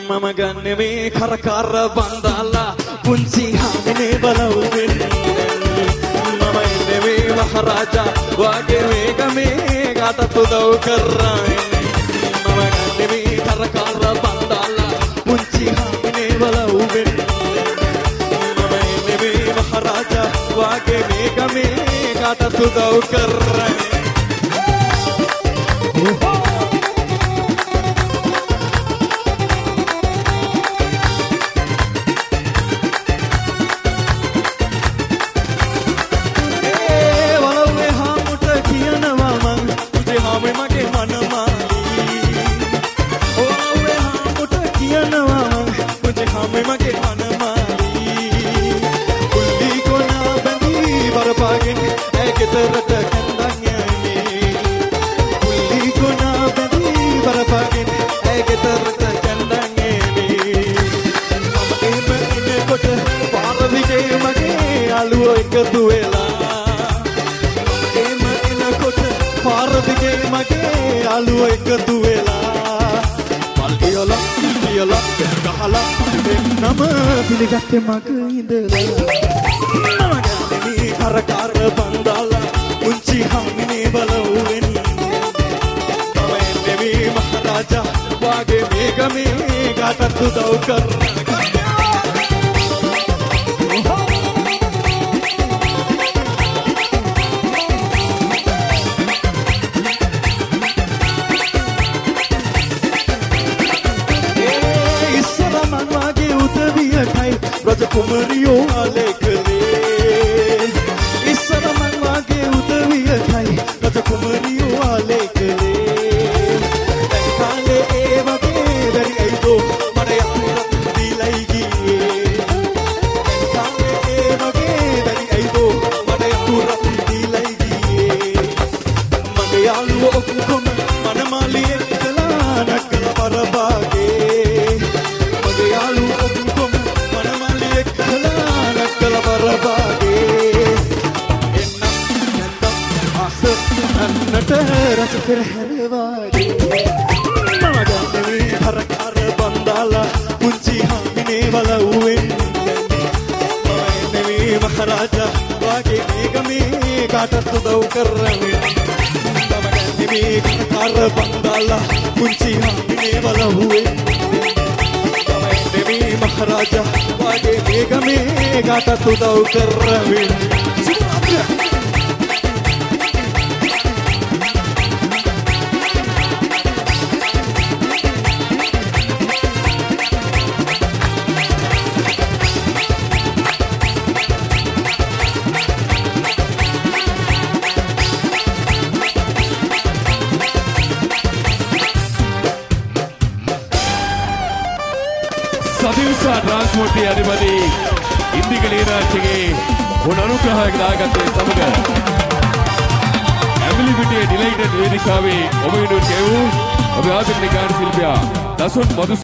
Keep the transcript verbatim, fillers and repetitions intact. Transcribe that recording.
මම ගන්නේ මේ කරකර බන්දාලා පුංචි හාමිනේ බලවුවෙන් මම එන්නේ මේ මහරජා වාගේ මේ ගමේ ගාට උදව් කරන්නේ මම ගන්නේ මේ කරකර බන්දාලා පුංචි හාමිනේ බලවුවෙන් මම එන්නේ මේ මහරජා වාගේ මේ ගමේ ගාට උදව් කරන්නේ පිළිගත්තේ මග ඉඳලා මම ගන්නේ මේ කරකර බන්දාලා මුංචි හාමිනේ බලවුවෙන් මම එන්නේ මේ මහරජා වාගේ මේ ගමේ ගාට උදව් කරන්න කුමරියෝ ආලේකලේ ඉස්සර මන් වාගේ උදවියටයි රජ කුමරියෝ ආලේකලේ දැන් කාලේ ඒ වගේ බැරි ඇයිදෝ මට යතුරක් දීලයි ගියේ දැන් කාලේ ඒ වගේ බැරි ඇයිදෝ මට යතුරක් දීලයි ගියේ මගේ යාළුවෝ ඔක්කොම මනමාලියේ ඉඳලා නක්කල පරබාගේ මගේ යාළුවෝ ඔක්කොම නට රස පෙරහැරවාගේ මම ගන්නේ මේ කරකර බන්දාලා පුංචි හාමිනේ බලවුවෙන් මම එන්නේ මේ මහරජා වාගේ මේ ගමේ කාටත් උදව් කරන්නේ මම ගන්නේ මේ කරකර බන්දාලා පුංචි හාමිනේ බලවුවෙන් මම එන්නේ මේ මහරජා වාගේ මේ ගමේ කාටත් උදව් කරන්නේ ट्रांसपोर्ट अधिपति इंदी लीराजे अनुग्रह समग एबिलिटी डिलैटेड वेदिका शिल्पिया दसुन मधु